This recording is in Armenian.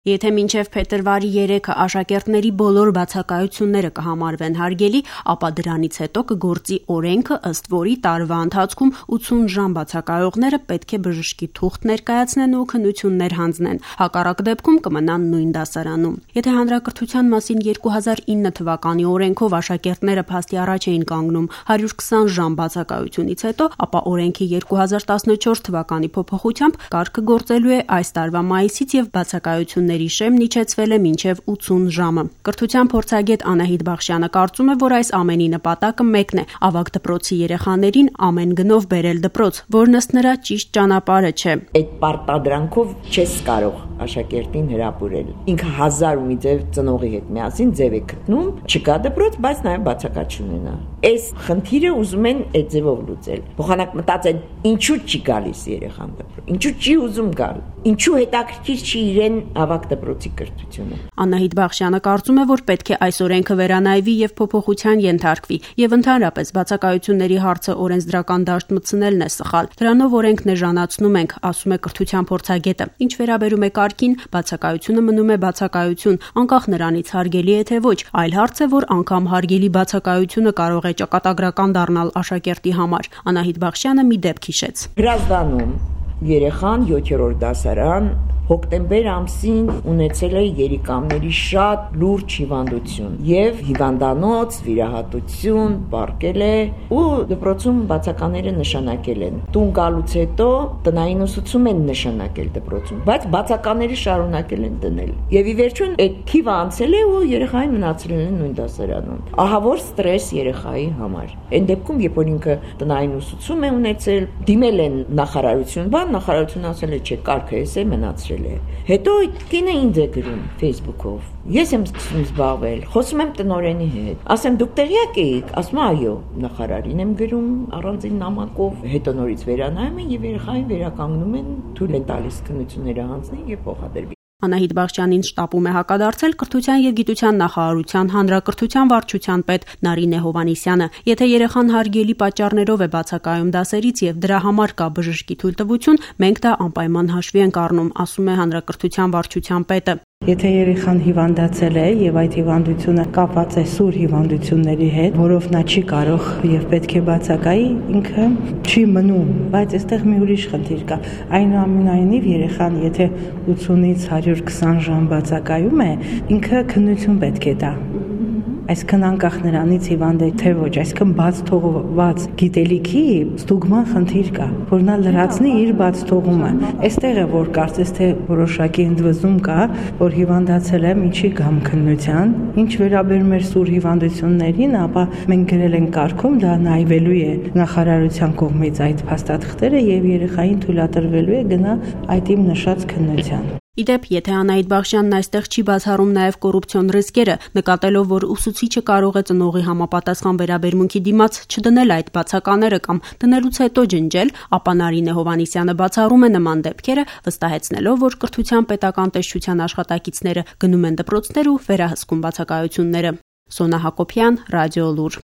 Եթե մինչև փետրվարի 3-ը աշակերտների բոլոր բացակայությունները կհամարվեն հարգելի, ապա դրանից հետո կգործի օրենքը, ըստ որի տարվա ընթացքում 80 ժամ բացակայողները պետք է բժշկի թուղթ ներկայացնեն ու քննություններ հանձնեն, հակառակ դեպքում կմնան նույն դասարանում։ Եթե հանրակրթության մասին 2009 թվականի օրենքով աշակերտները փաստի առաջ էին կանգնում 120 ժամ բացակայությունից հետո, ապա օրենքի 2014 թվականի փոփոխությամբ կարգը գործելու է այս տարվա մայիսից եւ բացակայությունների շեմն իջեցվել է մինչև 80 ժամը։ Կրթության փորձագետ Անահիտ Բախշյանը կարծում է, որ այս ամենի նպատակը մեկն է՝ ավագ դպրոցի երեխաներին ամեն գնով բերել դպրոց, որն ըստ նրա ճիշտ ճանապարհը չէ։ Այդ պարտադրանքով չես կարող աշակերտին հրապուրել։ Ինքը 1000 մի ձև ծնողի հետ միասին ձև է գտնում, չկա դպրոց, բայց նաև բացակայություն ունենա։ Այս խնդիրը ուզում են այդ ձևով լուծել։ Փոխանակ մտածել, ինչու չի գալիս երեխան դպրոց, ինչու չի ուզում գալ, ինչու հետաքրքիր չի իրեն ավագ դպրոցի կրթությունը։ Անահիտ Բախշյանը կարծում է, որ պետք է այս օրենքը վերանայվի եւ փոփոխության ենթարկվի, եւ ընդհանրապես բացակայությունների հարցը օրենսդրական դաշտ մտցնելն է սխալ։ Դրանով օրենքն էժանացնում ենք, ասում է կրթության փորձագետը։ Ինչ վերաբերում է կարգին, բացակայությունը մնում է բացակայություն, անկախ նրանից հարգելի է թե ոչ, այլ հարց է, որ անգամ հարգելի բացակայությունը կարող է ճակատագրական դառնալ աշակերտի համար։ Անահիտ Բախշյանը մի դեպք հիշեց։ Հրազդանում երեխան 7-րդ դասարան հոկտեմբեր ամսին ունեցել է երիկամների շատ լուրջ հիվանդություն եւ հիվանդանոց վիրահատություն բարգել է ու դպրոցում բացակաները նշանակել են։ Տուն գալուց հետո տնային ուսուցում են նշանակել դպրոցում, բայց բացականները շարունակել են դնել։ Եվ ի վերջո այդ թիվը անցել է ու երեխային մնացել են նույն դասարանում։ Ահա որ ստրես երեխայի համար։ Այն դեպքում, երբ որ ինքը տնային ուսուցում է ունեցել, դիմել են նախարարություն, նախարարությունը ասել է, չէ, կարգը էս է մնացրել։ Հետո կինը ինձ է գրում Facebook-ով։ Ես եմ սկսում զբաղվել, խոսում եմ տնօրենի հետ։ Ասեմ դուք տեղյակ եք, ասում այո, նախարարին եմ գրում առանձին նամակով։ Հետո նորից վերանայում են եւ երեխային վերականգնում են, թույլ են տալիս քննությունները հանձնի եւ փոխադրվի։ Անահիտ Բախշյանին շտապում է հակադարձել կրթության եւ գիտության նախարարության հանրակրթության վարչության պետ Նարինե Հովհաննիսյանը։ Եթե երեխան հարգելի պատճառներով է բացակայում դասերից եւ դրա համար կա բժշկի թույլտվություն, մենք դա անպայման հաշվի ենք առնում, ասում է հանրակրթության վարչության պետը։ Եթե երեխան հիվանդացել է եւ այդ հիվանդությունը կապված է սուր հիվանդությունների հետ, որով նա չի կարող եւ պետք է բացակայի, ինքը չի մնում, բայց այստեղ մի ուրիշ խնդիր կա։ Այնուամենայնիվ երեխան եթե 80-ից 120 ժամ բացակայում է, ինքը քննություն պետք է տա։ Այսքան անկախ նրանից հիվանդ է թե ոչ, այսքան բաց թողված գիտելիքի ստուգման խնդիր կա, որ նա լրացնի իր բաց թողումը։ Այստեղ է որ կարծես թե որոշակի ընդվզում կա, որ հիվանդացել եմ, ինչի գամ քննության։ Ինչ վերաբերում է սուր հիվանդություններին, ապա մենք գրել ենք կարգում, դա նայվելու է նախարարության կողմից այդ փաստաթղթերը եւ երեխային թույլատրվելու է գնա այդ իմ նշած քննության։ Իդեպ, եթե Անահիտ Բախշյանն այստեղ չի բացառում նաև կոռուպցիոն ռիսկերը, նկատելով, որ ուսուցիչը կարող է ծնողի համապատասխան վերաբերմունքի դիմաց չդնել այդ բացակաները կամ դնելուց հետո ջնջել, ապա Նարինե Հովհաննիսյանը բացառում է նման դեպքերը, վստահեցնելով, որ կրթության պետական տեսչության աշխատակիցները գնում են դպրոցներ ու վերահսկում բացակայությունները։ Սոնա Հակոբյան, Ռադիո Լուր։